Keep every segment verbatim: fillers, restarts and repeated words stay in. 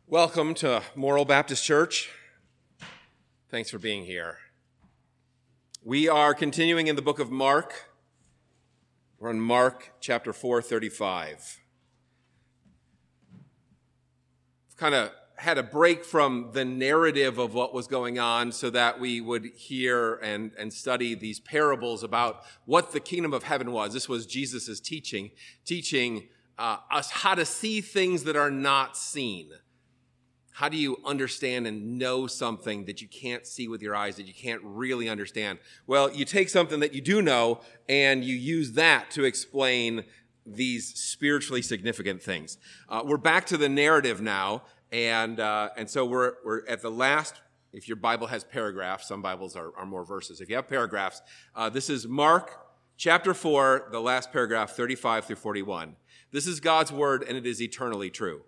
Welcome to Morrill Baptist Church. Thanks for being here. We are continuing in the book of Mark. We're on Mark chapter four thirty-five. We've kind of had a break from the narrative of what was going on so that we would hear and, and study these parables about what the kingdom of heaven was. This was Jesus' teaching, teaching uh, us how to see things that are not seen. How do you understand and know something that you can't see with your eyes, that you can't really understand? Well, you take something that you do know and you use that to explain these spiritually significant things. Uh, we're back to the narrative now, and uh, and so we're we're at the last. If your Bible has paragraphs, some Bibles are, are more verses. If you have paragraphs, uh, this is Mark chapter four, the last paragraph, thirty-five through forty-one. This is God's word, and it is eternally true.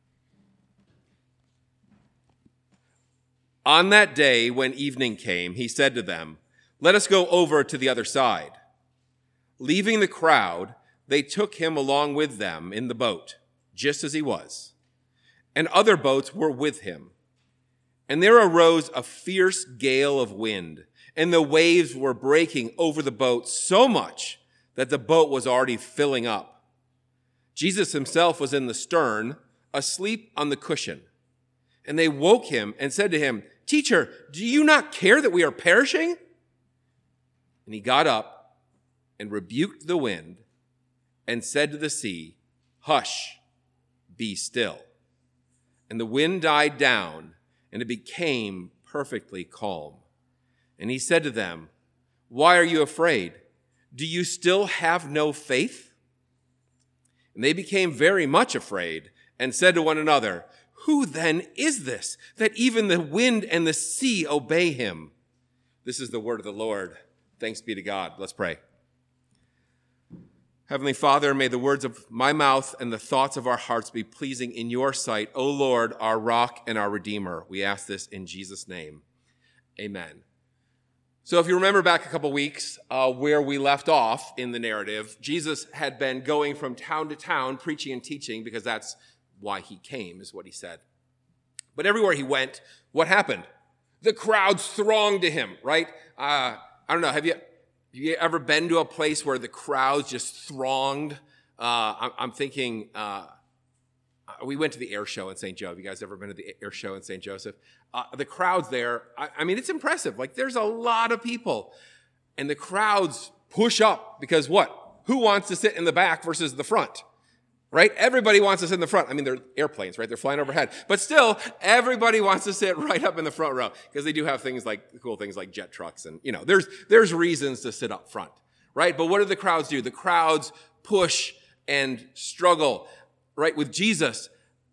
On that day, when evening came, he said to them, "Let us go over to the other side." Leaving the crowd, they took him along with them in the boat, just as he was. And other boats were with him. And there arose a fierce gale of wind, and the waves were breaking over the boat so much that the boat was already filling up. Jesus himself was in the stern, asleep on the cushion. And they woke him and said to him, "Teacher, do you not care that we are perishing?" And he got up and rebuked the wind and said to the sea, "Hush, be still." And the wind died down, and it became perfectly calm. And he said to them, "Why are you afraid? Do you still have no faith?" And they became very much afraid and said to one another, "Who then is this, that even the wind and the sea obey him?" This is the word of the Lord. Thanks be to God. Let's pray. Heavenly Father, may the words of my mouth and the thoughts of our hearts be pleasing in your sight, O Lord, our rock and our redeemer. We ask this in Jesus' name. Amen. So if you remember back a couple weeks uh, where we left off in the narrative, Jesus had been going from town to town preaching and teaching because that's why he came, is what he said. But everywhere he went, what happened? The crowds thronged to him, right? Uh, I don't know, have you, have you ever been to a place where the crowds just thronged? Uh, I'm, I'm thinking, uh, we went to the air show in Saint Joe. Have you guys ever been to the air show in Saint Joseph? Uh, the crowds there, I, I mean, it's impressive. Like, there's a lot of people. And the crowds push up because what? Who wants to sit in the back versus the front? Right? Everybody wants to sit in the front. I mean, they're airplanes, right? They're flying overhead. But still, everybody wants to sit right up in the front row because they do have things like, cool things like jet trucks. And, you know, there's, there's reasons to sit up front, right? But what do the crowds do? The crowds push and struggle, right? With Jesus,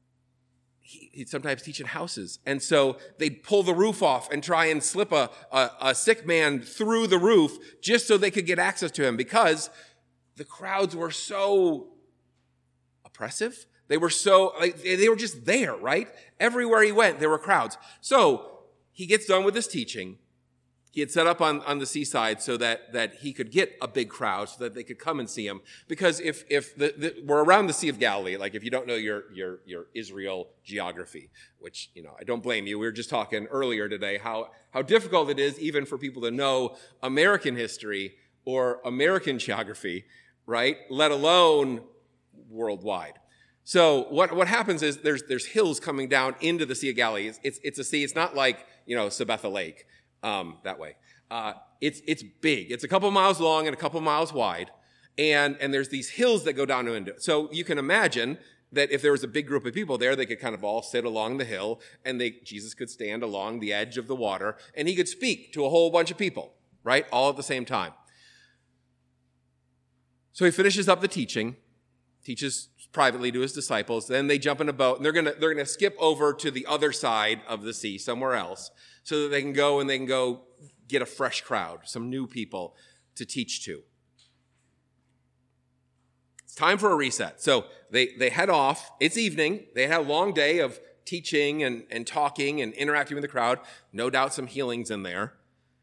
he, he'd sometimes teach in houses. And so they'd pull the roof off and try and slip a, a, a sick man through the roof just so they could get access to him because the crowds were so oppressive. They were so, like, they were just there, right? Everywhere he went, there were crowds. So he gets done with his teaching. He had set up on, on the seaside so that, that he could get a big crowd so that they could come and see him. Because if, if the, the, we're around the Sea of Galilee, like if you don't know your, your, your Israel geography, which, you know, I don't blame you. We were just talking earlier today how, how difficult it is even for people to know American history or American geography, right? Let alone worldwide. So what, what happens is there's, there's hills coming down into the Sea of Galilee. It's, it's, it's a sea. It's not like, you know, Sabetha Lake, um, that way. Uh, it's, it's big. It's a couple miles long and a couple miles wide. And, and there's these hills that go down into it. So you can imagine that if there was a big group of people there, they could kind of all sit along the hill and they, Jesus could stand along the edge of the water and he could speak to a whole bunch of people, right? All at the same time. So he finishes up the teaching, teaches privately to his disciples. Then they jump in a boat and they're going to, they're going to skip over to the other side of the sea, somewhere else, so that they can go and they can go get a fresh crowd, some new people to teach to. It's time for a reset. So they, they head off. It's evening. They had a long day of teaching and, and talking and interacting with the crowd. No doubt some healings in there.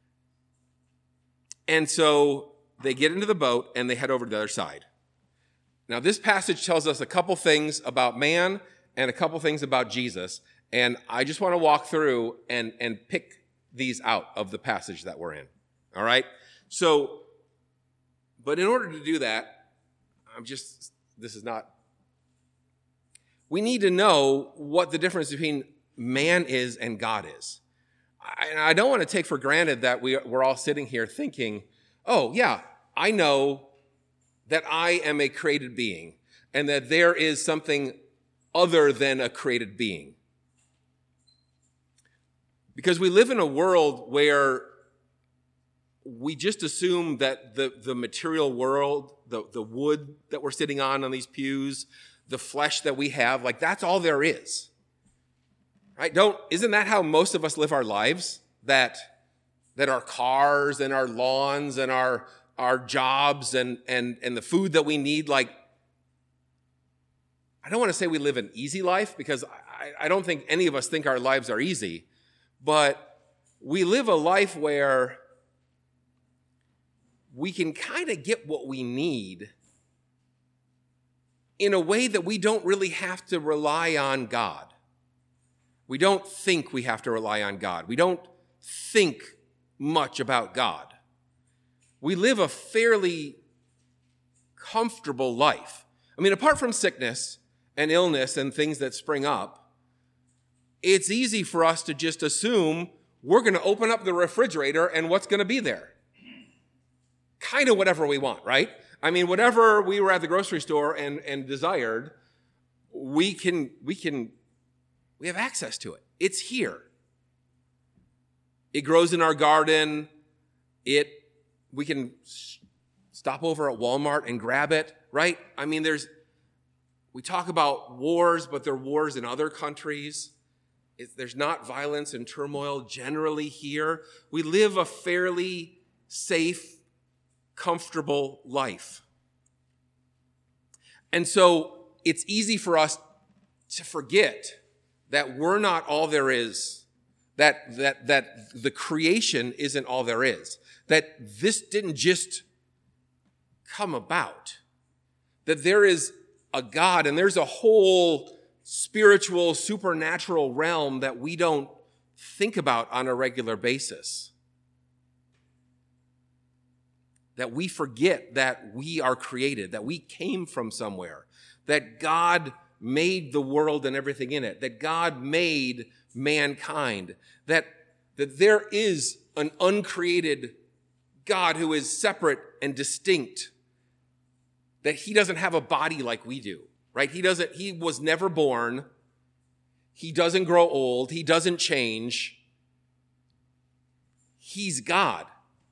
And so they get into the boat and they head over to the other side. Now, this passage tells us a couple things about man and a couple things about Jesus, And I just want to walk through and, and pick these out of the passage that we're in. All right? So, but in order to do that, I'm just, this is not, we need to know what the difference between man is and God is. I, I don't want to take for granted that we, we're all sitting here thinking, oh, yeah, I know that I am a created being and that there is something other than a created being. Because we live in a world where we just assume that the, the material world, the, the wood that we're sitting on on these pews, the flesh that we have, like that's all there is. Right? Don't, isn't that how most of us live our lives? That, that our cars and our lawns and our, our jobs and, and, and the food that we need, like, I don't want to say we live an easy life because I, I don't think any of us think our lives are easy, but we live a life where we can kind of get what we need in a way that we don't really have to rely on God. We don't think we have to rely on God. We don't think much about God. We live a fairly comfortable life. I mean, apart from sickness and illness and things that spring up, it's easy for us to just assume we're going to open up the refrigerator and what's going to be there? Kind of whatever we want, right? I mean, whatever we were at the grocery store and, and desired, we can, we can, we have access to it. It's here. It grows in our garden. It, we can stop over at Walmart and grab it, right? I mean, there's, we talk about wars, but there are wars in other countries. It, there's not violence and turmoil generally here. We live a fairly safe, comfortable life. And so it's easy for us to forget that we're not all there is, that, that, that the creation isn't all there is, that this didn't just come about, that there is a God and there's a whole spiritual, supernatural realm that we don't think about on a regular basis. That we forget that we are created, that we came from somewhere, that God made the world and everything in it, that God made mankind, that, that there is an uncreated God who is separate and distinct, that he doesn't have a body like we do, right? He doesn't, he was never born. He doesn't grow old. He doesn't change. He's God.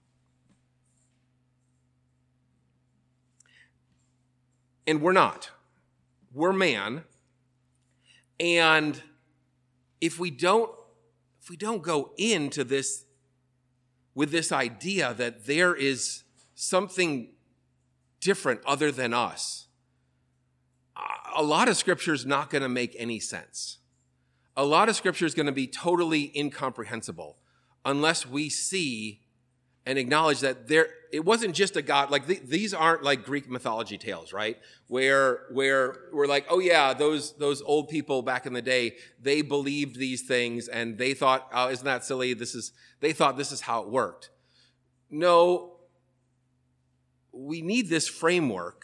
And we're not. We're man. And if we don't, if we don't go into this with this idea that there is something different other than us, a lot of scripture is not going to make any sense. A lot of scripture is going to be totally incomprehensible unless we see and acknowledge that there, it wasn't just a God, like th- these aren't like Greek mythology tales, right? Where, where we're like, oh yeah, those, those old people back in the day, they believed these things and they thought, oh, isn't that silly? This is, they thought this is how it worked. No, we need this framework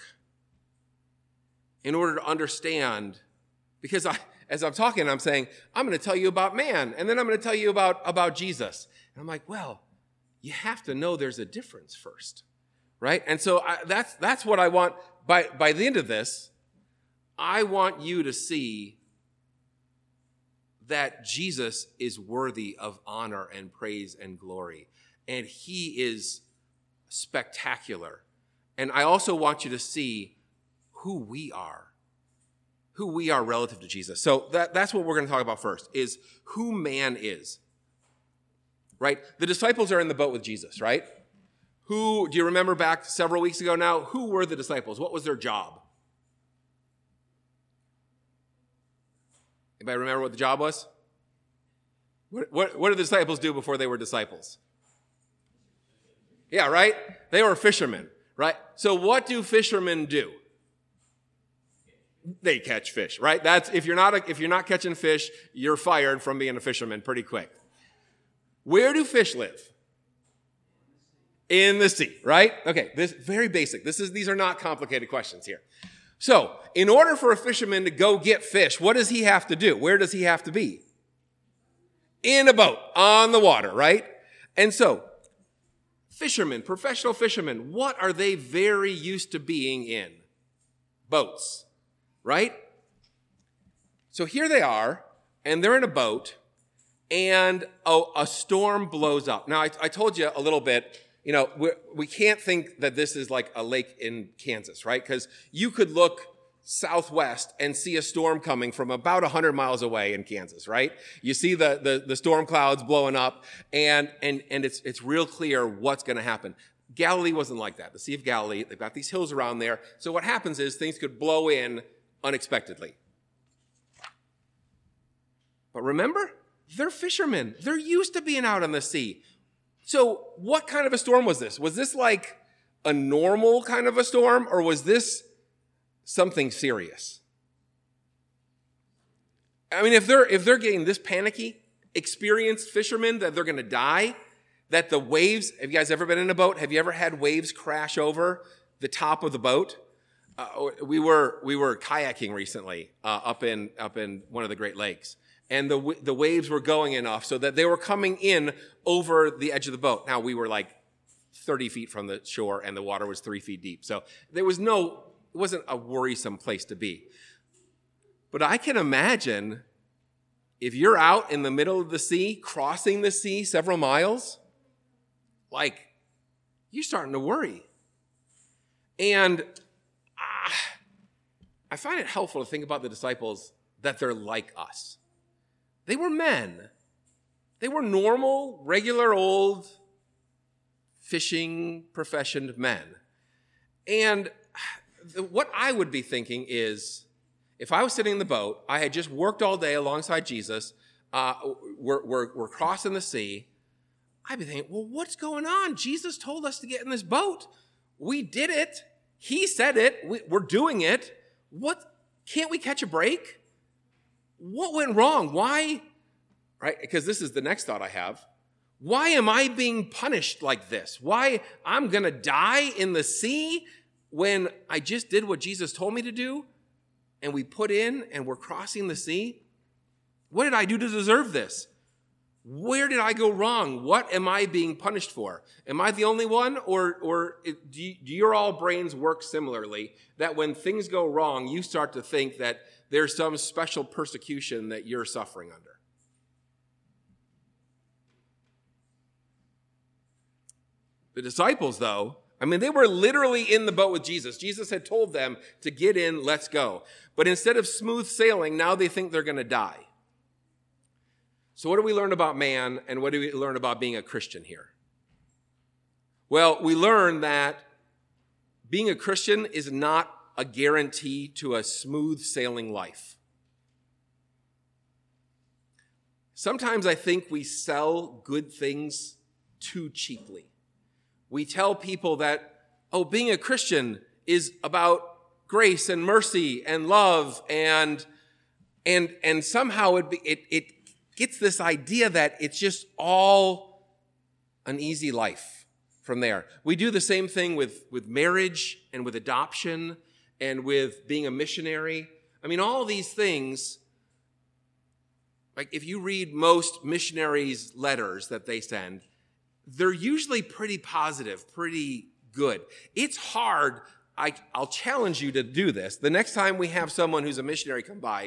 in order to understand, because I, as I'm talking, I'm saying, I'm going to tell you about man, and then I'm going to tell you about, about Jesus. And I'm like, well, you have to know there's a difference first, right? And so I, that's that's what I want. By, by the end of this, I want you to see that Jesus is worthy of honor and praise and glory, and he is spectacular. And I also want you to see who we are, who we are relative to Jesus. So that, that's what we're going to talk about first, is who man is. Right? The disciples are in the boat with Jesus, right? Who, do you remember back several weeks ago now, who were the disciples? What was their job? Anybody remember what the job was? What, what, what did the disciples do before they were disciples? Yeah, right? They were fishermen, right? So what do fishermen do? they catch fish, right? That's if you're not a, if you're not catching fish, you're fired from being a fisherman pretty quick. Where do fish live? In the sea, right? Okay, this very basic. This is these are not complicated questions here. So, in order for a fisherman to go get fish, what does he have to do? Where does he have to be? In a boat, on the water, right? And so, fishermen, professional fishermen, what are they very used to being in? Boats, right? So here they are, and they're in a boat, and oh, a storm blows up. Now, I, I told you a little bit, you know, we're, we can't think that this is like a lake in Kansas, right? Because you could look southwest and see a storm coming from about one hundred miles away in Kansas, right? You see the, the, the storm clouds blowing up, and, and, and it's, it's real clear what's going to happen. Galilee wasn't like that. The Sea of Galilee, they've got these hills around there. So what happens is things could blow in unexpectedly. But remember, they're fishermen. They're used to being out on the sea. So what kind of a storm was this? Was this like a normal kind of a storm, or was this something serious? I mean, if they're if they're getting this panicky, experienced fishermen that they're going to die, that the waves, have you guys ever been in a boat? Have you ever had waves crash over the top of the boat? Uh, we were we were kayaking recently uh, up in up in one of the Great Lakes, and the the waves were going enough so that they were coming in over the edge of the boat. Now we were like thirty feet from the shore, and the water was three feet deep, so there was no. It wasn't a worrisome place to be. But I can imagine if you're out in the middle of the sea, crossing the sea several miles, like, you're starting to worry. And uh, I find it helpful to think about the disciples that they're like us. They were men. They were normal, regular old fishing professioned men. And what I would be thinking is, if I was sitting in the boat, I had just worked all day alongside Jesus, uh, we're, we're, we're crossing the sea, I'd be thinking, well, what's going on? Jesus told us to get in this boat. We did it. He said it. We, we're doing it. What? Can't we catch a break? What went wrong? Why? Right? Because this is the next thought I have. Why am I being punished like this? Why I'm going to die in the sea when I just did what Jesus told me to do, and we put in and we're crossing the sea? What did I do to deserve this? Where did I go wrong? What am I being punished for? Am I the only one, or, or do, you, do your all brains work similarly, that when things go wrong, you start to think that there's some special persecution that you're suffering under? The disciples, though, I mean, they were literally in the boat with Jesus. Jesus had told them to get in, let's go. But instead of smooth sailing, now they think they're going to die. So what do we learn about man, and what do we learn about being a Christian here? Well, we learn that being a Christian is not a guarantee to a smooth sailing life. Sometimes I think we sell good things too cheaply. We tell people that, oh, being a Christian is about grace and mercy and love, and and and somehow it it it gets this idea that it's just all an easy life from there. We do the same thing with, with marriage and with adoption and with being a missionary. I mean, all these things, like if you read most missionaries' letters that they send, they're usually pretty positive, pretty good. It's hard. I, I'll challenge you to do this. The next time we have someone who's a missionary come by,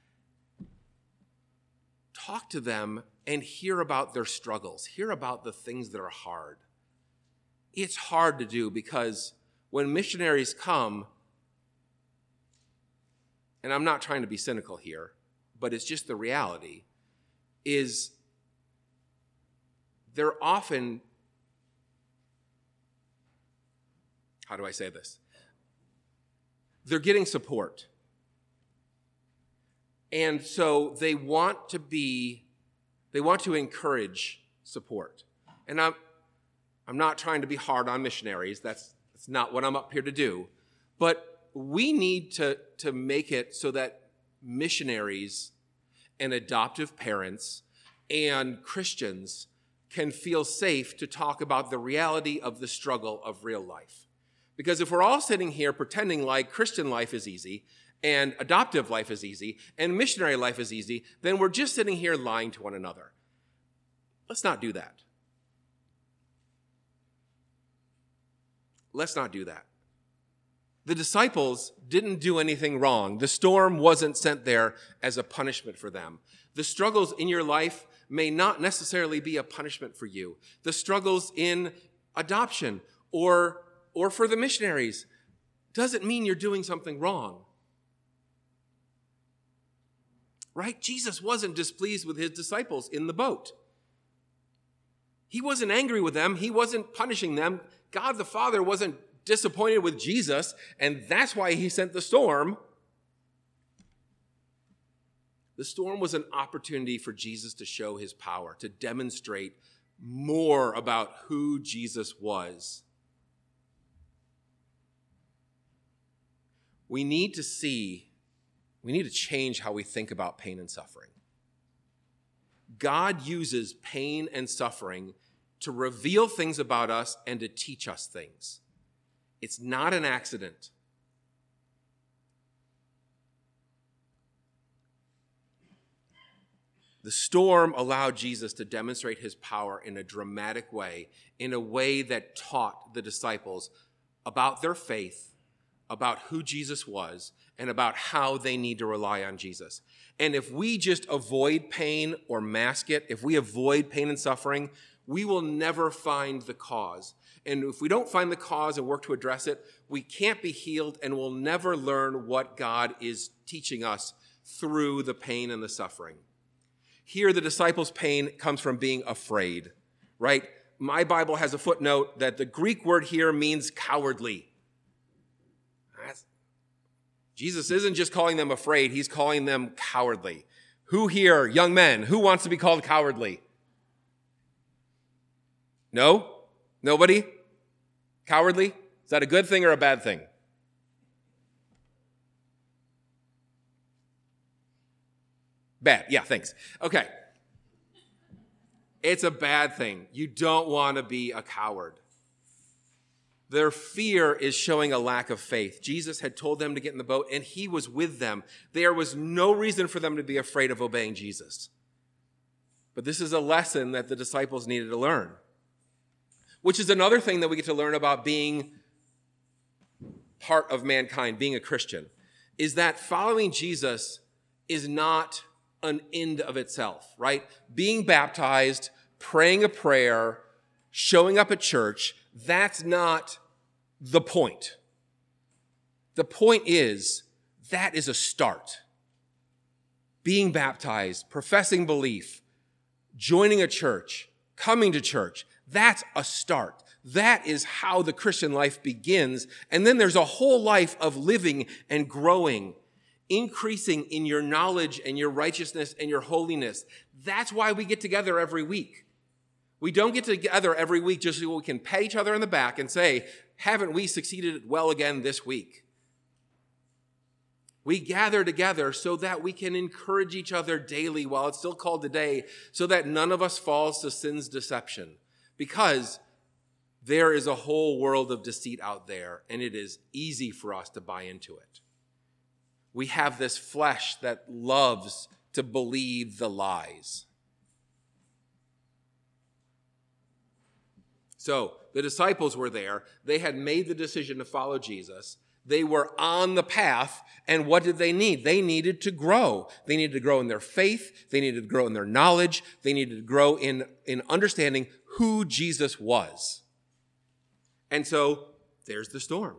talk to them and hear about their struggles. Hear about the things that are hard. It's hard to do because when missionaries come, and I'm not trying to be cynical here, but it's just the reality, is they're often, how do I say this? They're getting support. And so they want to be, they want to encourage support. And I'm, I'm not trying to be hard on missionaries. That's, that's not what I'm up here to do. But we need to, to make it so that missionaries and adoptive parents and Christians can feel safe to talk about the reality of the struggle of real life. Because if we're all sitting here pretending like Christian life is easy and adoptive life is easy and missionary life is easy, then we're just sitting here lying to one another. Let's not do that. Let's not do that. The disciples didn't do anything wrong. The storm wasn't sent there as a punishment for them. The struggles in your life may not necessarily be a punishment for you. The struggles in adoption or, or for the missionaries doesn't mean you're doing something wrong. Right? Jesus wasn't displeased with his disciples in the boat. He wasn't angry with them. He wasn't punishing them. God the Father wasn't disappointed with Jesus, and that's why he sent the storm. The storm was an opportunity for Jesus to show his power, to demonstrate more about who Jesus was. We need to see, we need to change how we think about pain and suffering. God uses pain and suffering to reveal things about us and to teach us things. It's not an accident. The storm allowed Jesus to demonstrate his power in a dramatic way, in a way that taught the disciples about their faith, about who Jesus was, and about how they need to rely on Jesus. And if we just avoid pain or mask it, if we avoid pain and suffering, we will never find the cause. And if we don't find the cause and work to address it, we can't be healed and we'll never learn what God is teaching us through the pain and the suffering. Here, the disciples' pain comes from being afraid, right? My Bible has a footnote that the Greek word here means cowardly. That's, Jesus isn't just calling them afraid, he's calling them cowardly. Who here, young men, who wants to be called cowardly? No? Nobody? Cowardly? Is that a good thing or a bad thing? Bad. Yeah, thanks. Okay. It's a bad thing. You don't want to be a coward. Their fear is showing a lack of faith. Jesus had told them to get in the boat, and he was with them. There was no reason for them to be afraid of obeying Jesus. But this is a lesson that the disciples needed to learn, which is another thing that we get to learn about being part of mankind, being a Christian, is that following Jesus is not an end of itself, right? Being baptized, praying a prayer, showing up at church, that's not the point. The point is, that is a start. Being baptized, professing belief, joining a church, coming to church, that's a start. That is how the Christian life begins. And then there's a whole life of living and growing, increasing in your knowledge and your righteousness and your holiness. That's why we get together every week. We don't get together every week just so we can pat each other on the back and say, haven't we succeeded well again this week? We gather together so that we can encourage each other daily while it's still called today, so that none of us falls to sin's deception. Because there is a whole world of deceit out there, and it is easy for us to buy into it. We have this flesh that loves to believe the lies. So the disciples were there. They had made the decision to follow Jesus. They were on the path, and what did they need? They needed to grow. They needed to grow in their faith. They needed to grow in their knowledge. They needed to grow in, in understanding who Jesus was. And so there's the storm.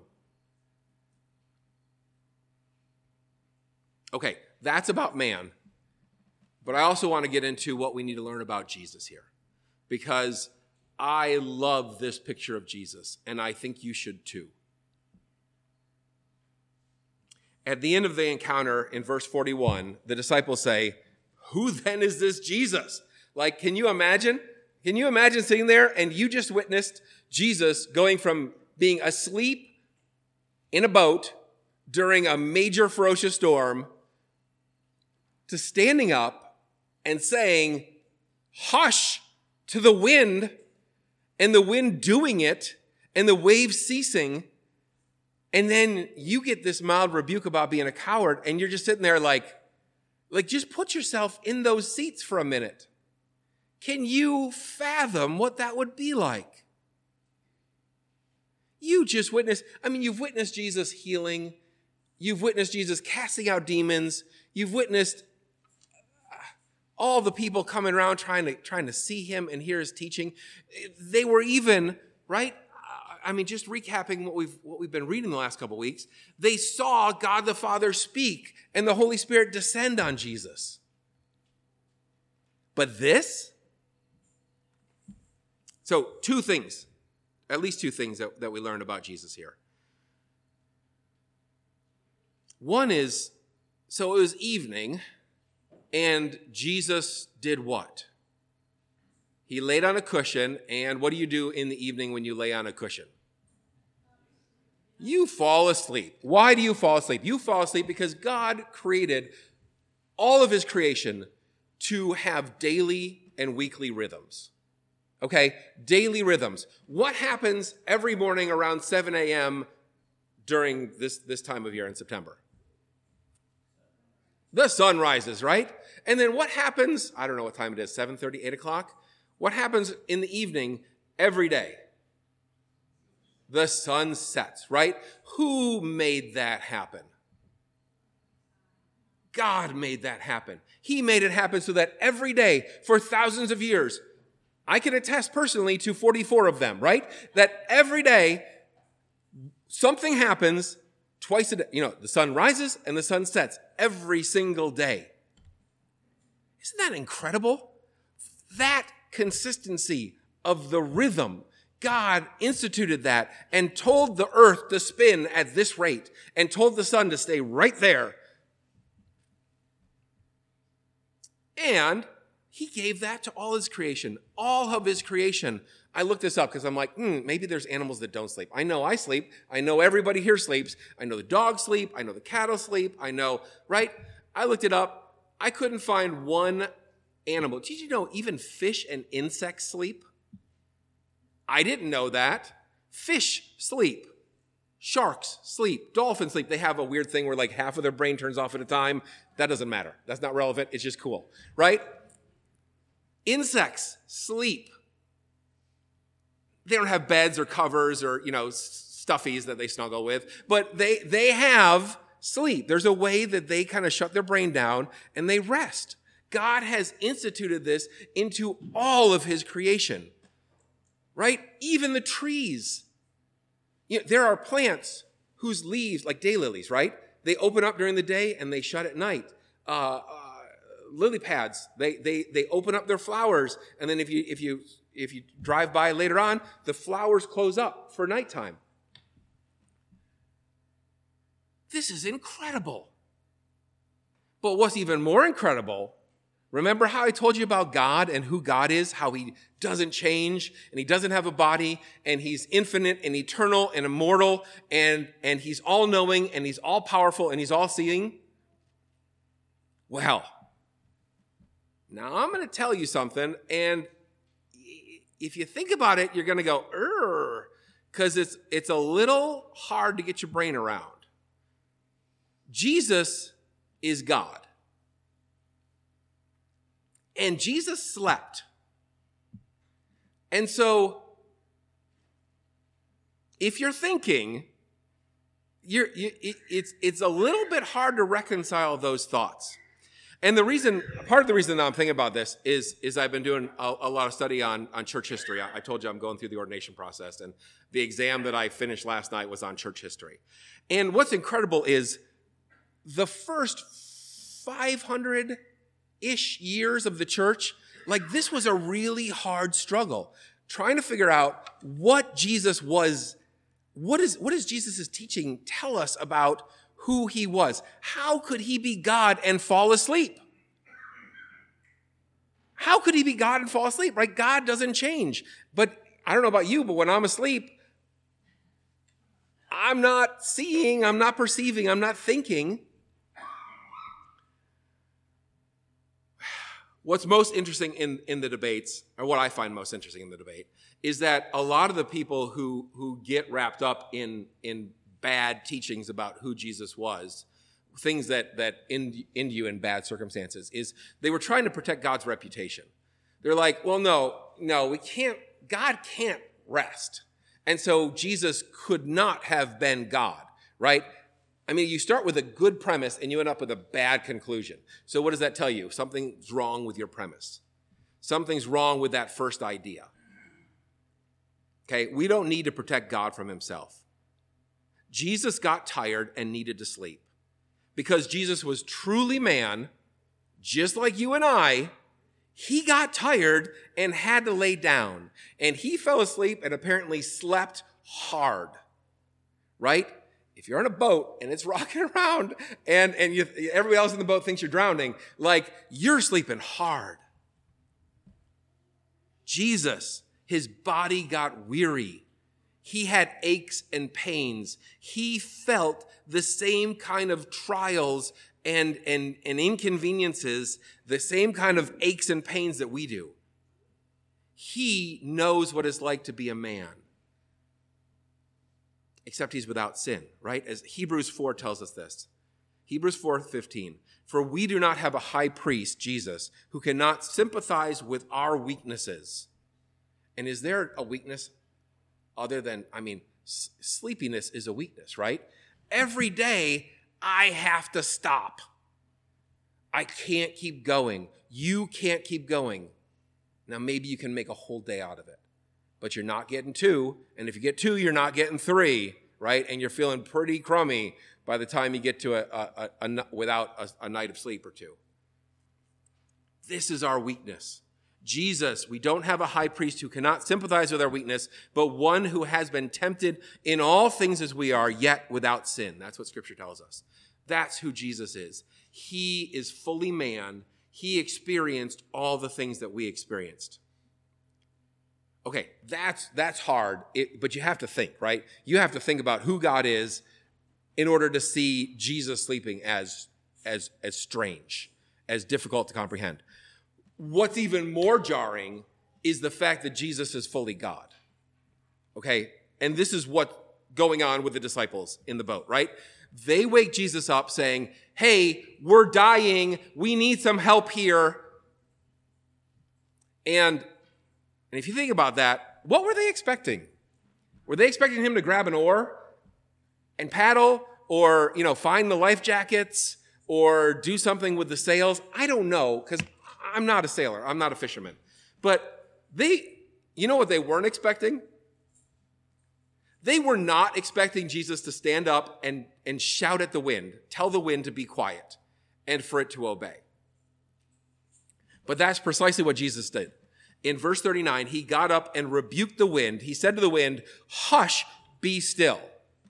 Okay, that's about man. But I also want to get into what we need to learn about Jesus here, because I love this picture of Jesus, and I think you should too. At the end of the encounter in verse forty-one, the disciples say, "Who then is this Jesus?" Like, can you imagine? Can you imagine sitting there and you just witnessed Jesus going from being asleep in a boat, during a major ferocious storm to standing up and saying, hush, to the wind, and the wind doing it, and the waves ceasing, and then you get this mild rebuke about being a coward, and you're just sitting there like, like just put yourself in those seats for a minute. Can you fathom what that would be like? You just witnessed, I mean, you've witnessed Jesus healing. You've witnessed Jesus casting out demons. You've witnessed all the people coming around trying to, trying to see him and hear his teaching. They were even, right? I mean, just recapping what we've, what we've been reading the last couple of weeks. They saw God the Father speak and the Holy Spirit descend on Jesus. But this? So two things, at least two things that, that we learned about Jesus here. One is, so it was evening, and Jesus did what? He laid on a cushion, and what do you do in the evening when you lay on a cushion? You fall asleep. Why do you fall asleep? You fall asleep because God created all of his creation to have daily and weekly rhythms. Okay? Daily rhythms. What happens every morning around seven a.m. during this, this time of year in September? The sun rises, right? And then what happens, I don't know what time it is, seven thirty, eight o'clock? What happens in the evening every day? The sun sets, right? Who made that happen? God made that happen. He made it happen so that every day for thousands of years, I can attest personally to forty-four of them, right? That every day something happens twice a day. You know, the sun rises and the sun sets every single day. Isn't that incredible? That consistency of the rhythm, God instituted that and told the earth to spin at this rate and told the sun to stay right there. And he gave that to all his creation, all of his creation. I looked this up because I'm like, hmm, maybe there's animals that don't sleep. I know I sleep. I know everybody here sleeps. I know the dogs sleep. I know the cattle sleep. I know, right? I looked it up. I couldn't find one animal. Did you know even fish and insects sleep? I didn't know that. Fish sleep. Sharks sleep. Dolphins sleep. They have a weird thing where like half of their brain turns off at a time. That doesn't matter. That's not relevant. It's just cool, right? Insects sleep. They don't have beds or covers or, you know, stuffies that they snuggle with, but they, they have sleep. There's a way that they kind of shut their brain down and they rest. God has instituted this into all of his creation, right? Even the trees. You know, there are plants whose leaves, like daylilies, right? They open up during the day and they shut at night. Uh, uh, lily pads, they, they, they open up their flowers. And then if you, if you, if you drive by later on, the flowers close up for nighttime. This is incredible. But what's even more incredible, remember how I told you about God and who God is, how he doesn't change and he doesn't have a body and he's infinite and eternal and immortal and, and he's all-knowing and he's all-powerful and he's all-seeing? Well, now I'm going to tell you something, and if you think about it, you're going to go, er, because it's, it's a little hard to get your brain around. Jesus is God. And Jesus slept. And so, if you're thinking, you're, you, it, it's, it's a little bit hard to reconcile those thoughts. And the reason, part of the reason that I'm thinking about this is, is I've been doing a, a lot of study on, on church history. I, I told you I'm going through the ordination process, and the exam that I finished last night was on church history. And what's incredible is the first five hundred-ish years of the church, like this was a really hard struggle, trying to figure out what Jesus was, what is, what does Jesus' teaching tell us about who he was? How could he be God and fall asleep? How could he be God and fall asleep, right? God doesn't change. But I don't know about you, but when I'm asleep, I'm not seeing, I'm not perceiving, I'm not thinking. What's most interesting in, in the debates, or what I find most interesting in the debate, is that a lot of the people who, who get wrapped up in, in bad teachings about who Jesus was, things that, that end, end you in bad circumstances, is they were trying to protect God's reputation. They're like, well, no, no, we can't, God can't rest. And so Jesus could not have been God, right? I mean, you start with a good premise and you end up with a bad conclusion. So what does that tell you? Something's wrong with your premise. Something's wrong with that first idea. Okay, we don't need to protect God from himself. Jesus got tired and needed to sleep. Because Jesus was truly man, just like you and I, he got tired and had to lay down. And he fell asleep and apparently slept hard, right? If you're on a boat and it's rocking around and, and you, everybody else in the boat thinks you're drowning, like you're sleeping hard. Jesus, his body got weary. He had aches and pains. He felt the same kind of trials and, and, and inconveniences, the same kind of aches and pains that we do. He knows what it's like to be a man. Except he's without sin, right? As Hebrews four tells us this. Hebrews four fifteen. For we do not have a high priest, Jesus, who cannot sympathize with our weaknesses. And is there a weakness other than, I mean, s- sleepiness is a weakness, right? Every day I have to stop. I can't keep going. You can't keep going. Now maybe you can make a whole day out of it. But you're not getting two, and if you get two, you're not getting three, right? And you're feeling pretty crummy by the time you get to a, a, a, a without a, a night of sleep or two. This is our weakness. Jesus, we don't have a high priest who cannot sympathize with our weakness, but one who has been tempted in all things as we are, yet without sin. That's what Scripture tells us. That's who Jesus is. He is fully man. He experienced all the things that we experienced. Okay, that's that's hard, it, but you have to think, right? You have to think about who God is in order to see Jesus sleeping as, as, as strange, as difficult to comprehend. What's even more jarring is the fact that Jesus is fully God. Okay, and this is what's going on with the disciples in the boat, right? They wake Jesus up saying, hey, we're dying, we need some help here. And And if you think about that, what were they expecting? Were they expecting him to grab an oar and paddle, or, you know, find the life jackets, or do something with the sails? I don't know, because I'm not a sailor. I'm not a fisherman. But they, you know what they weren't expecting? They were not expecting Jesus to stand up and, and shout at the wind, tell the wind to be quiet, and for it to obey. But that's precisely what Jesus did. In verse thirty-nine, he got up and rebuked the wind. He said to the wind, hush, be still.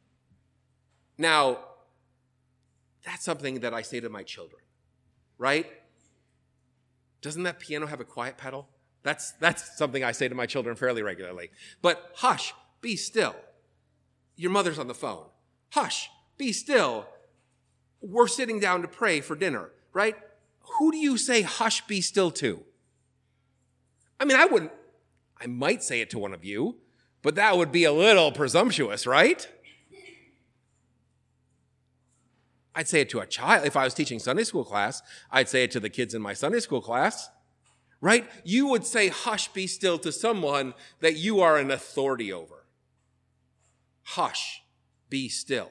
Now, that's something that I say to my children, right? Doesn't that piano have a quiet pedal? That's, that's something I say to my children fairly regularly. But hush, be still. Your mother's on the phone. Hush, be still. We're sitting down to pray for dinner, right? Who do you say hush, be still to? I mean, I wouldn't, I might say it to one of you, but that would be a little presumptuous, right? I'd say it to a child. If I was teaching Sunday school class, I'd say it to the kids in my Sunday school class, right? You would say, hush, be still to someone that you are an authority over. Hush, be still.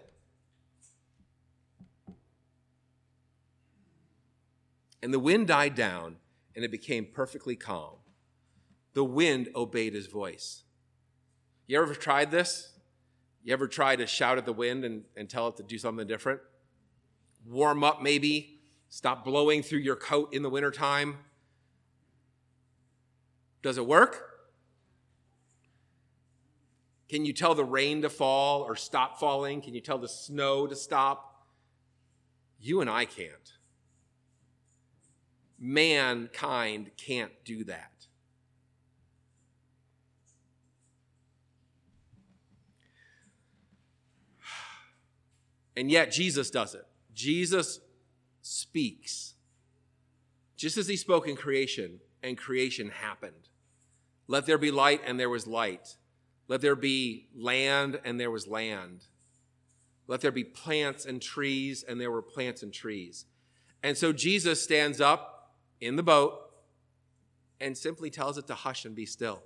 And the wind died down, and it became perfectly calm. The wind obeyed his voice. You ever tried this? You ever tried to shout at the wind and, and tell it to do something different? Warm up maybe. Stop blowing through your coat in the wintertime. Does it work? Can you tell the rain to fall or stop falling? Can you tell the snow to stop? You and I can't. Mankind can't do that. And yet Jesus does it. Jesus speaks. Just as he spoke in creation, and creation happened. Let there be light, and there was light. Let there be land, and there was land. Let there be plants and trees, and there were plants and trees. And so Jesus stands up in the boat and simply tells it to hush and be still.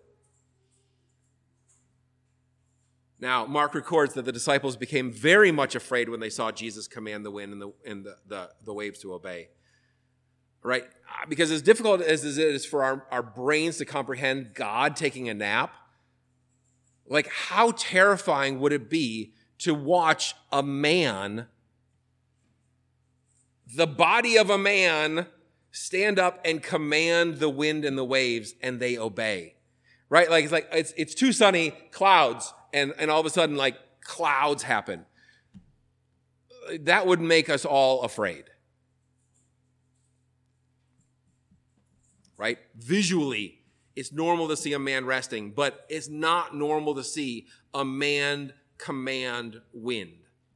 Now, Mark records that the disciples became very much afraid when they saw Jesus command the wind and the, and the, the, the waves to obey. Right? Because as difficult as it is for our, our brains to comprehend God taking a nap, like how terrifying would it be to watch a man, the body of a man, stand up and command the wind and the waves, and they obey. Right? Like it's like it's it's too sunny, clouds, and, and all of a sudden like clouds happen. That would make us all afraid. Right? Visually, it's normal to see a man resting, but it's not normal to see a man command wind.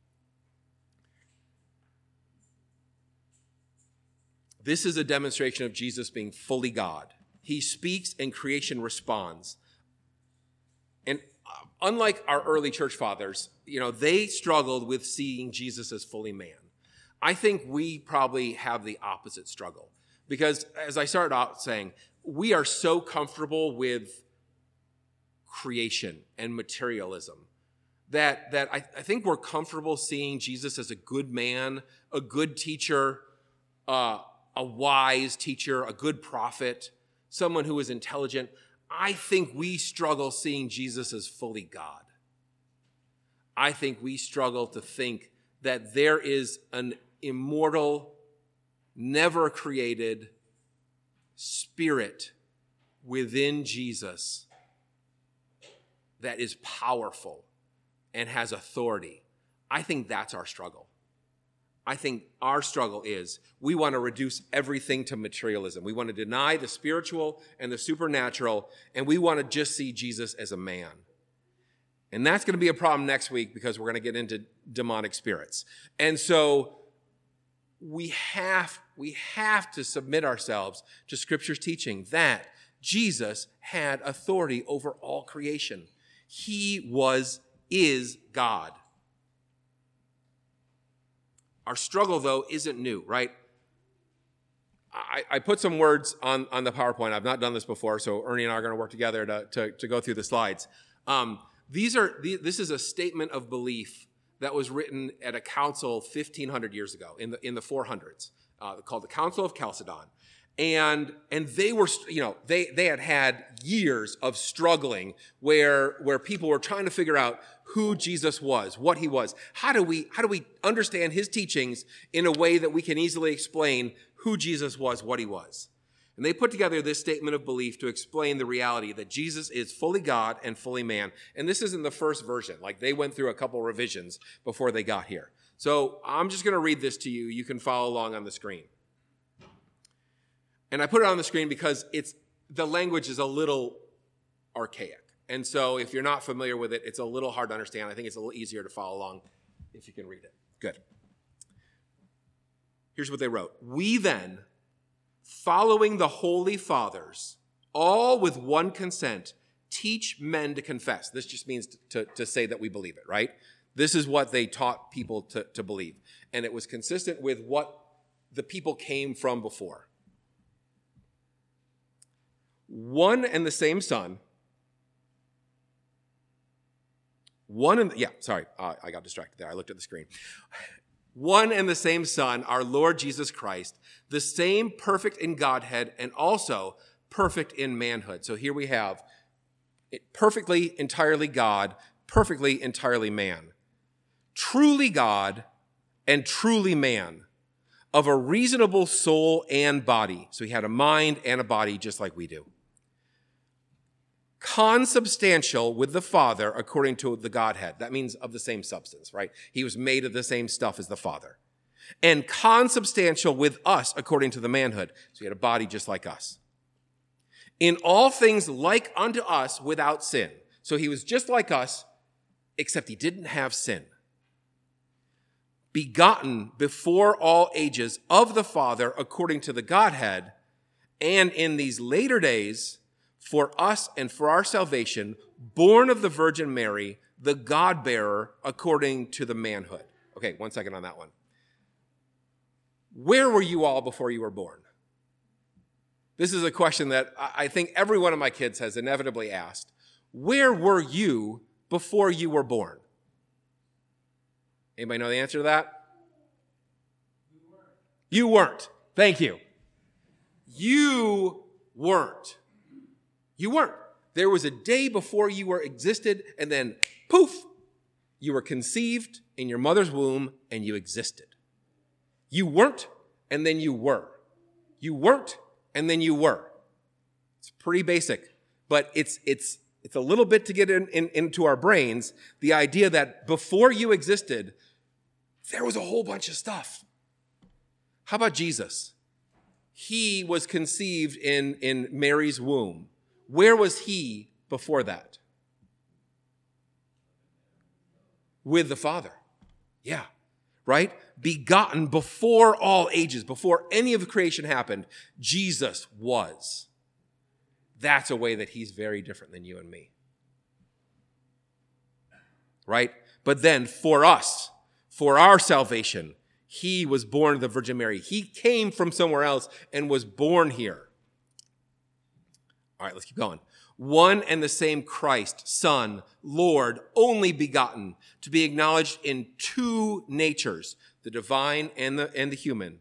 This is a demonstration of Jesus being fully God. He speaks and creation responds. And unlike our early church fathers, you know, they struggled with seeing Jesus as fully man. I think we probably have the opposite struggle. Because as I started out saying, we are so comfortable with creation and materialism that, that I, I think we're comfortable seeing Jesus as a good man, a good teacher, uh, a wise teacher, a good prophet, someone who is intelligent. I think we struggle seeing Jesus as fully God. I think we struggle to think that there is an immortal, never created spirit within Jesus that is powerful and has authority. I think that's our struggle. I think our struggle is we want to reduce everything to materialism. We want to deny the spiritual and the supernatural, and we want to just see Jesus as a man. And that's going to be a problem next week because we're going to get into demonic spirits. And so we have, we have to submit ourselves to Scripture's teaching that Jesus had authority over all creation. He was, is God. Our struggle, though, isn't new, right? I, I put some words on, on the PowerPoint. I've not done this before, so Ernie and I are going to work together to, to, to go through the slides. Um, these are these, this is a statement of belief that was written at a council fifteen hundred years ago in the in the four hundreds, uh, called the Council of Chalcedon, and and they were you know they they had had years of struggling where where people were trying to figure out who Jesus was, what he was. How do we how do we understand his teachings in a way that we can easily explain who Jesus was, what he was? And they put together this statement of belief to explain the reality that Jesus is fully God and fully man. And this isn't the first version. Like they went through a couple revisions before they got here. So I'm just going to read this to you. You can follow along on the screen. And I put it on the screen because it's the language is a little archaic. And so if you're not familiar with it, it's a little hard to understand. I think it's a little easier to follow along if you can read it. Good. Here's what they wrote. We then, following the Holy Fathers, all with one consent, teach men to confess. This just means to, to, to say that we believe it, right? This is what they taught people to, to believe. And it was consistent with what the people came from before. One and the same Son, one and, yeah, sorry, uh, I got distracted there. I looked at the screen. One and the same Son, our Lord Jesus Christ, the same perfect in Godhead and also perfect in manhood. So here we have it perfectly, entirely God, perfectly, entirely man. Truly God and truly man, of a reasonable soul and body. So he had a mind and a body just like we do. Consubstantial with the Father according to the Godhead. That means of the same substance, right? He was made of the same stuff as the Father. And consubstantial with us according to the manhood. So he had a body just like us. In all things like unto us without sin. So he was just like us, except he didn't have sin. begotten before all ages of the Father according to the Godhead, and in these later days, for us and for our salvation, born of the Virgin Mary, the God-bearer according to the manhood. Okay, one second on that one. Where were you all before you were born? This is a question that I think every one of my kids has inevitably asked. Where were you before you were born? Anybody know the answer to that? You weren't. You weren't. Thank you. You weren't. You weren't. There was a day before you were existed, and then poof, you were conceived in your mother's womb and you existed. You weren't, and then you were. You weren't, and then you were. It's pretty basic, but it's it's it's a little bit to get in, in, into our brains, the idea that before you existed, there was a whole bunch of stuff. How about Jesus? He was conceived in, in Mary's womb. Where was he before that? With the Father. Yeah, right? Begotten before all ages, before any of the creation happened, Jesus was. That's a way that he's very different than you and me. Right? But then for us, for our salvation, he was born of the Virgin Mary. He came from somewhere else and was born here. All right, let's keep going. One and the same Christ, Son, Lord, only begotten, to be acknowledged in two natures, the divine and the, and the human.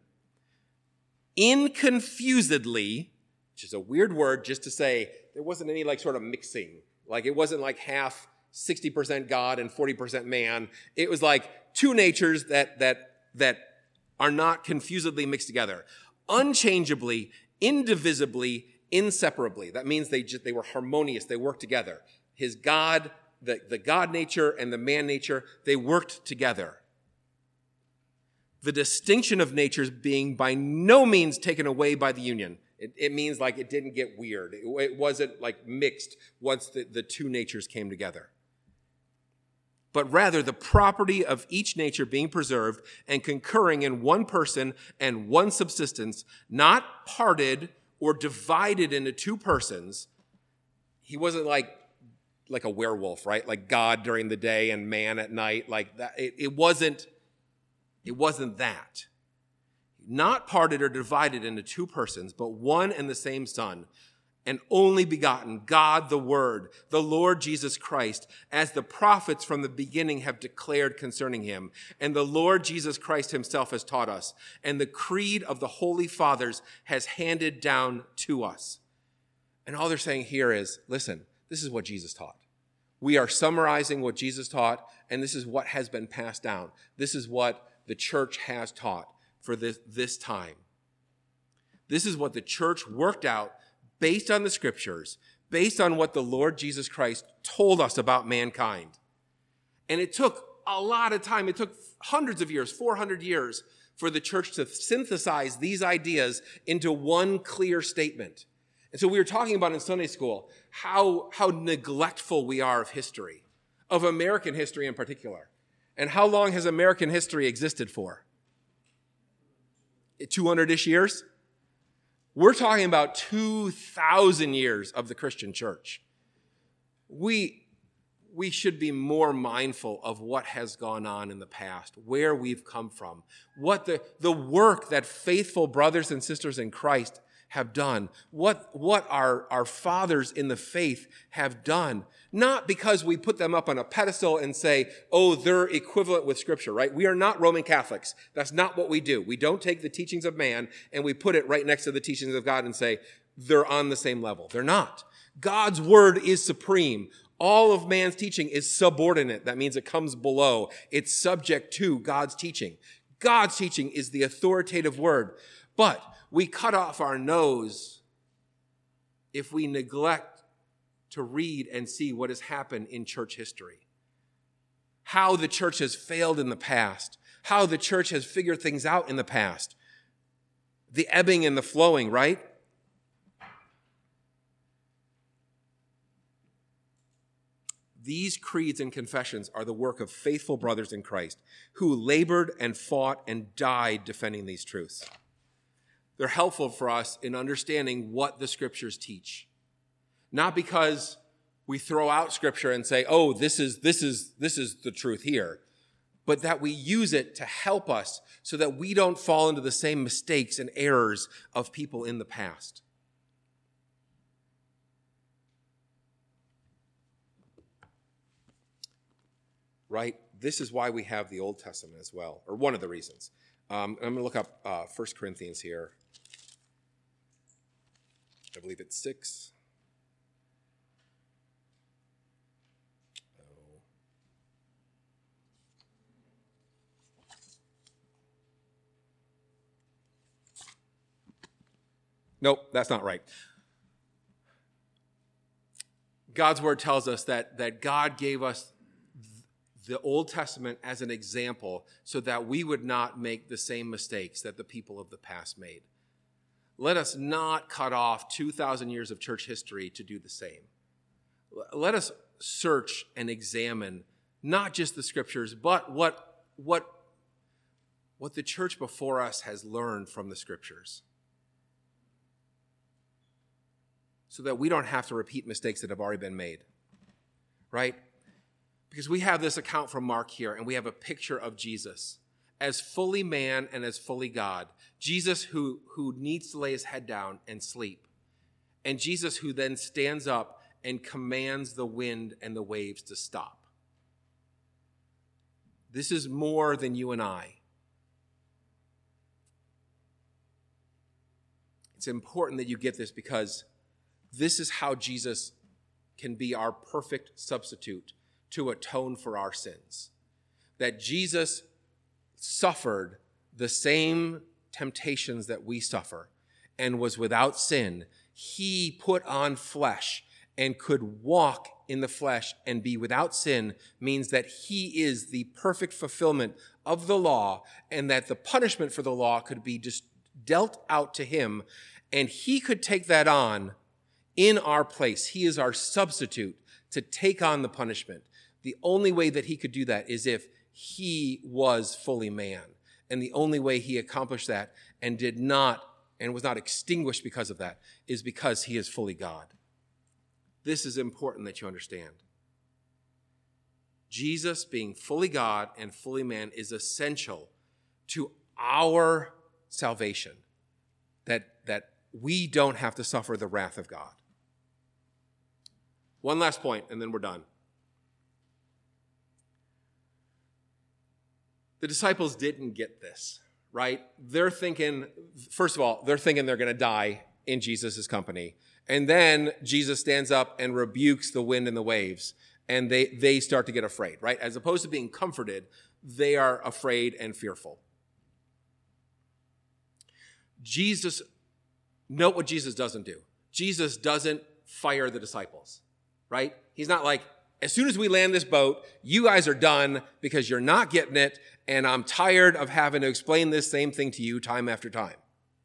Inconfusedly, which is a weird word just to say there wasn't any like sort of mixing. Like it wasn't like half sixty percent God and forty percent man. It was like two natures that that that are not confusedly mixed together. Unchangeably, indivisibly, inseparably. That means they just, they were harmonious. They worked together. His God, the, the God nature and the man nature, they worked together. The distinction of natures being by no means taken away by the union. It, it means like it didn't get weird. It, it wasn't like mixed once the, the two natures came together. But rather the property of each nature being preserved and concurring in one person and one subsistence, not parted or divided into two persons. He wasn't like, like a werewolf, right? Like God during the day and man at night. Like that. It, it wasn't, it wasn't that. Not parted or divided into two persons, but one and the same Son, and only begotten, God the Word, the Lord Jesus Christ, as the prophets from the beginning have declared concerning him, and the Lord Jesus Christ himself has taught us, and the creed of the Holy Fathers has handed down to us. And all they're saying here is, listen, this is what Jesus taught. We are summarizing what Jesus taught, and this is what has been passed down. This is what the church has taught for this, this time. This is what the church worked out based on the scriptures, based on what the Lord Jesus Christ told us about mankind. And it took a lot of time. It took hundreds of years, four hundred years, for the church to synthesize these ideas into one clear statement. And so we were talking about in Sunday school how, how neglectful we are of history, of American history in particular. And how long has American history existed for? two hundred-ish years? We're talking about two thousand years of the Christian church. We, we should be more mindful of what has gone on in the past, where we've come from, what the, the work that faithful brothers and sisters in Christ have done, what, what our, our fathers in the faith have done. Not because we put them up on a pedestal and say, oh, they're equivalent with Scripture, right? We are not Roman Catholics. That's not what we do. We don't take the teachings of man and we put it right next to the teachings of God and say, they're on the same level. They're not. God's word is supreme. All of man's teaching is subordinate. That means it comes below. It's subject to God's teaching. God's teaching is the authoritative word. But we cut off our nose if we neglect to read and see what has happened in church history. How the church has failed in the past. How the church has figured things out in the past. The ebbing and the flowing, right? These creeds and confessions are the work of faithful brothers in Christ who labored and fought and died defending these truths. They're helpful for us in understanding what the scriptures teach. Not because we throw out scripture and say, oh, this is, this is, this is the truth here, but that we use it to help us so that we don't fall into the same mistakes and errors of people in the past. Right? This is why we have the Old Testament as well, or one of the reasons. Um, I'm going to look up uh, First Corinthians here. I believe it's six. Oh. Nope, that's not right. God's word tells us that, that God gave us the Old Testament as an example so that we would not make the same mistakes that the people of the past made. Let us not cut off two thousand years of church history to do the same. Let us search and examine not just the scriptures, but what, what, what the church before us has learned from the scriptures, so that we don't have to repeat mistakes that have already been made, right? Because we have this account from Mark here, and we have a picture of Jesus as fully man and as fully God. Jesus who, who needs to lay his head down and sleep. And Jesus who then stands up and commands the wind and the waves to stop. This is more than you and I. It's important that you get this because this is how Jesus can be our perfect substitute to atone for our sins. That Jesus suffered the same temptations that we suffer and was without sin. He put on flesh and could walk in the flesh and be without sin, means that he is the perfect fulfillment of the law, and that the punishment for the law could be just dealt out to him, and he could take that on in our place. He is our substitute to take on the punishment. The only way that he could do that is if he was fully man. And the only way he accomplished that and did not, and was not extinguished because of that, is because he is fully God. This is important that you understand. Jesus being fully God and fully man is essential to our salvation, that, that we don't have to suffer the wrath of God. One last point, and then we're done. The disciples didn't get this, right? They're thinking, first of all, they're thinking they're going to die in Jesus' company. And then Jesus stands up and rebukes the wind and the waves, and they, they start to get afraid, right? As opposed to being comforted, they are afraid and fearful. Jesus, note what Jesus doesn't do. Jesus doesn't fire the disciples, right? He's not like, as soon as we land this boat, you guys are done because you're not getting it, and I'm tired of having to explain this same thing to you time after time.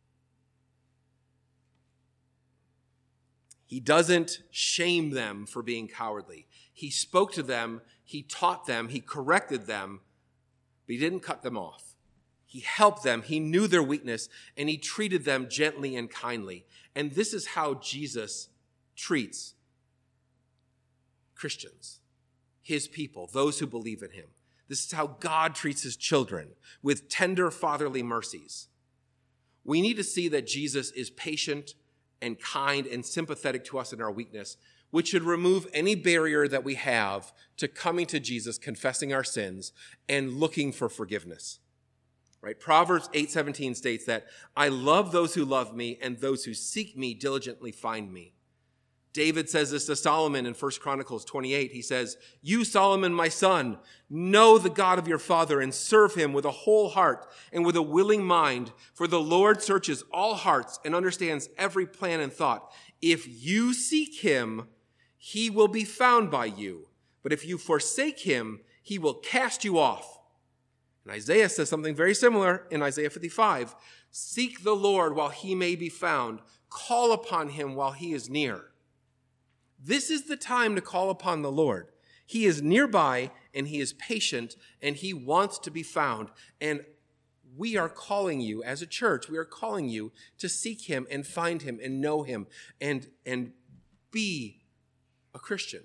He doesn't shame them for being cowardly. He spoke to them, he taught them, he corrected them, but he didn't cut them off. He helped them, he knew their weakness, and he treated them gently and kindly. And this is how Jesus treats Christians, his people, those who believe in him. This is how God treats his children, with tender fatherly mercies. We need to see that Jesus is patient and kind and sympathetic to us in our weakness, which should remove any barrier that we have to coming to Jesus, confessing our sins, and looking for forgiveness. Right? Proverbs eight seventeen states that, I love those who love me, and those who seek me diligently find me. David says this to Solomon in First Chronicles twenty-eight. He says, you, Solomon, my son, know the God of your father and serve him with a whole heart and with a willing mind, for the Lord searches all hearts and understands every plan and thought. If you seek him, he will be found by you. But if you forsake him, he will cast you off. And Isaiah says something very similar in Isaiah fifty-five. Seek the Lord while he may be found. Call upon him while he is near. This is the time to call upon the Lord. He is nearby, and he is patient, and he wants to be found. And we are calling you, as a church, we are calling you to seek him and find him and know him and, and be a Christian.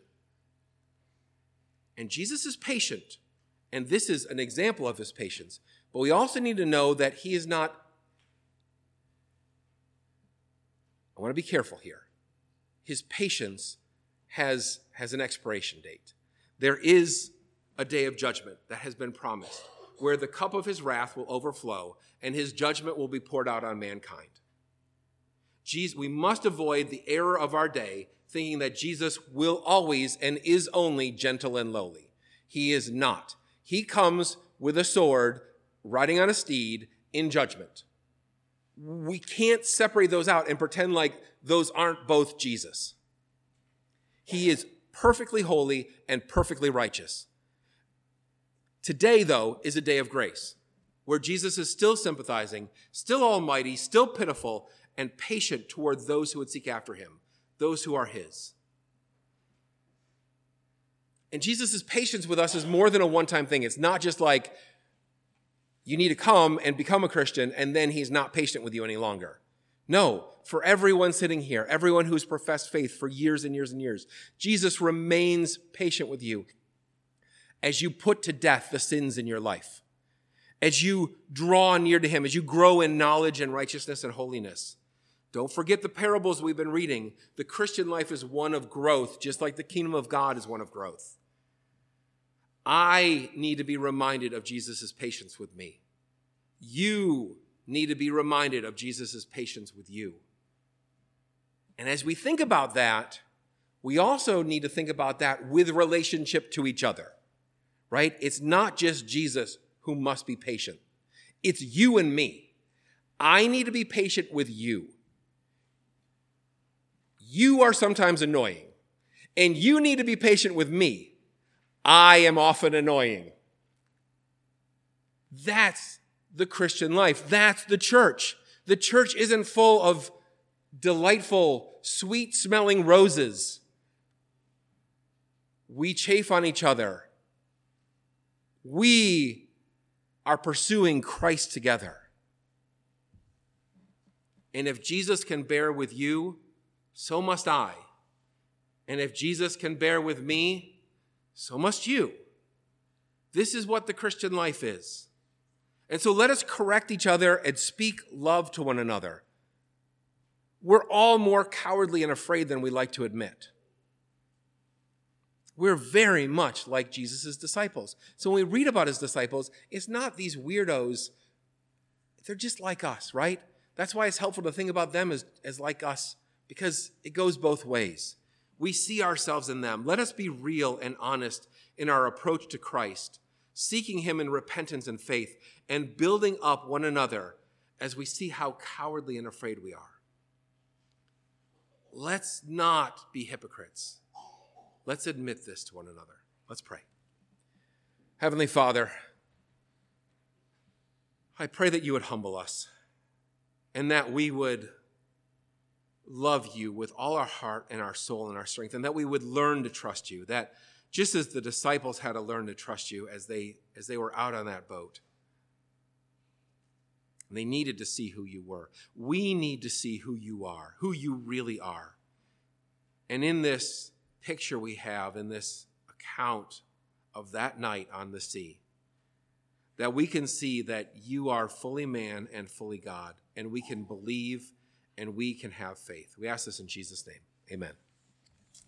And Jesus is patient, and this is an example of his patience. But we also need to know that he is not, I want to be careful here. His patience has, has an expiration date. There is a day of judgment that has been promised, where the cup of his wrath will overflow and his judgment will be poured out on mankind. Jesus, we must avoid the error of our day, thinking that Jesus will always and is only gentle and lowly. He is not. He comes with a sword, riding on a steed, in judgment. We can't separate those out and pretend like those aren't both Jesus. He is perfectly holy and perfectly righteous. Today, though, is a day of grace, where Jesus is still sympathizing, still almighty, still pitiful, and patient toward those who would seek after him, those who are his. And Jesus' patience with us is more than a one-time thing. It's not just like you need to come and become a Christian, and then he's not patient with you any longer. No, for everyone sitting here, everyone who's professed faith for years and years and years, Jesus remains patient with you as you put to death the sins in your life, as you draw near to him, as you grow in knowledge and righteousness and holiness. Don't forget the parables we've been reading. The Christian life is one of growth, just like the kingdom of God is one of growth. I need to be reminded of Jesus' patience with me. You need to be reminded of Jesus' patience with you. And as we think about that, we also need to think about that with relationship to each other, right? It's not just Jesus who must be patient. It's you and me. I need to be patient with you. You are sometimes annoying, and you need to be patient with me. I am often annoying. That's the Christian life. That's the church. The church isn't full of delightful, sweet-smelling roses. We chafe on each other. We are pursuing Christ together. And if Jesus can bear with you, so must I. And if Jesus can bear with me, so must you. This is what the Christian life is. And so let us correct each other and speak love to one another. We're all more cowardly and afraid than we like to admit. We're very much like Jesus' disciples. So when we read about his disciples, it's not these weirdos. They're just like us, right? That's why it's helpful to think about them as, as like us, because it goes both ways. We see ourselves in them. Let us be real and honest in our approach to Christ, seeking him in repentance and faith, and building up one another as we see how cowardly and afraid we are. Let's not be hypocrites. Let's admit this to one another. Let's pray. Heavenly Father, I pray that you would humble us and that we would love you with all our heart and our soul and our strength, and that we would learn to trust you, that just as the disciples had to learn to trust you as they, as they were out on that boat, and they needed to see who you were. We need to see who you are, who you really are. And in this picture we have, in this account of that night on the sea, that we can see that you are fully man and fully God, and we can believe and we can have faith. We ask this in Jesus' name. Amen.